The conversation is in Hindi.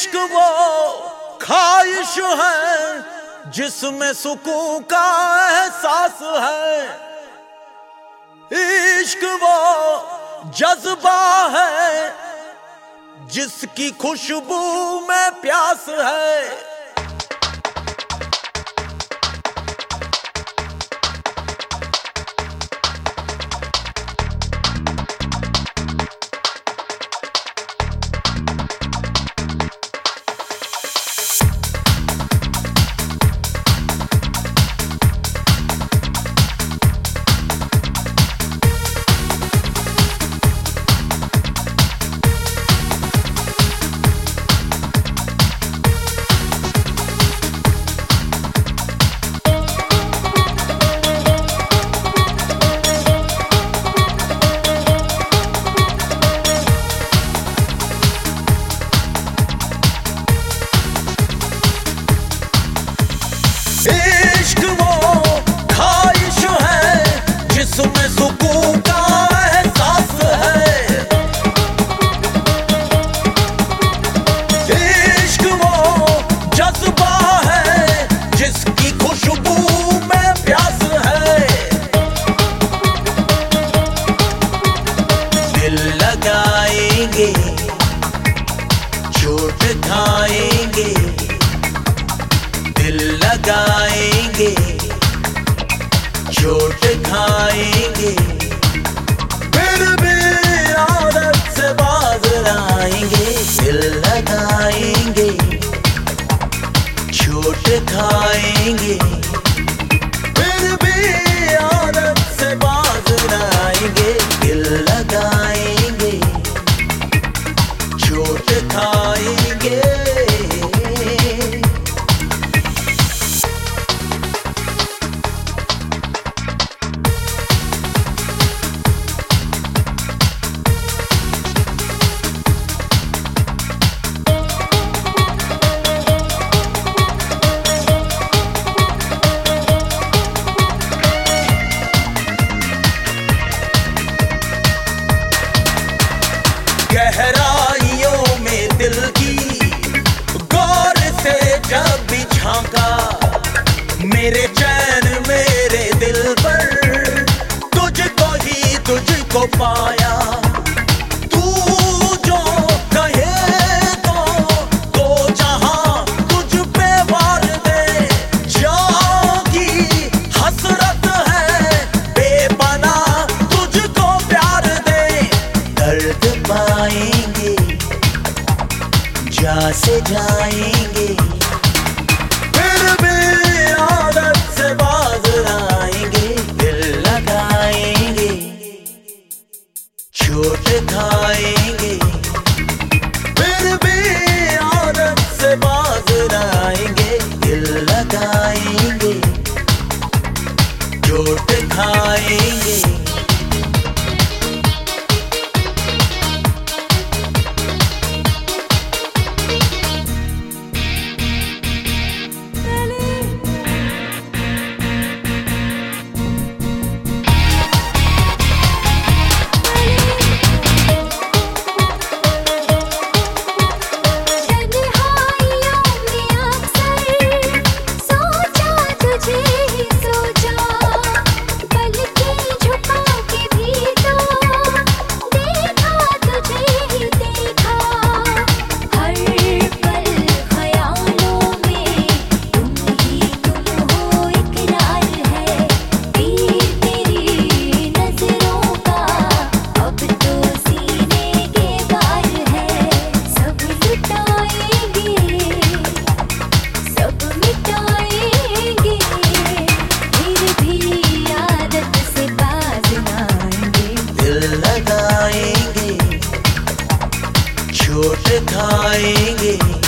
इश्क वो ख्वाहिश है जिसमें सुकून का एहसास है। इश्क वो जज्बा है जिसकी खुशबू में प्यास है। इश्क वो ख्वाहिश है जिसमें सुकून का एहसास है। इश्क वो जज्बा है जिसकी खुशबू में प्यास है। दिल लगाएंगे चोट खाएंगे, दिल लगाएंगे चोट खाएंगे, फिर भी आदत से बाज आएंगे। दिल लगाएंगे चोट खाएंगे, फिर भी आदत से बाज आएंगे। दिल लगाएंगे चोट खाएंगे। गहराइयों में दिल की गौर से जब भी झांका, मेरे चैन मेरे दिल पर तुझको पाया। तू जो कहे तो जहां तुझ पे वार दे, जागी हसरत है बेपना तुझको प्यार दे। दर्द पाएंगे जा से जाएंगे, फिर भी आदत से बाज आएंगे। दिल लगाएंगे चोट खाएंगे, फिर भी आदत से बाज आएंगे। दिल लगाएंगे चोट खाएंगे। चोट खाएंगे।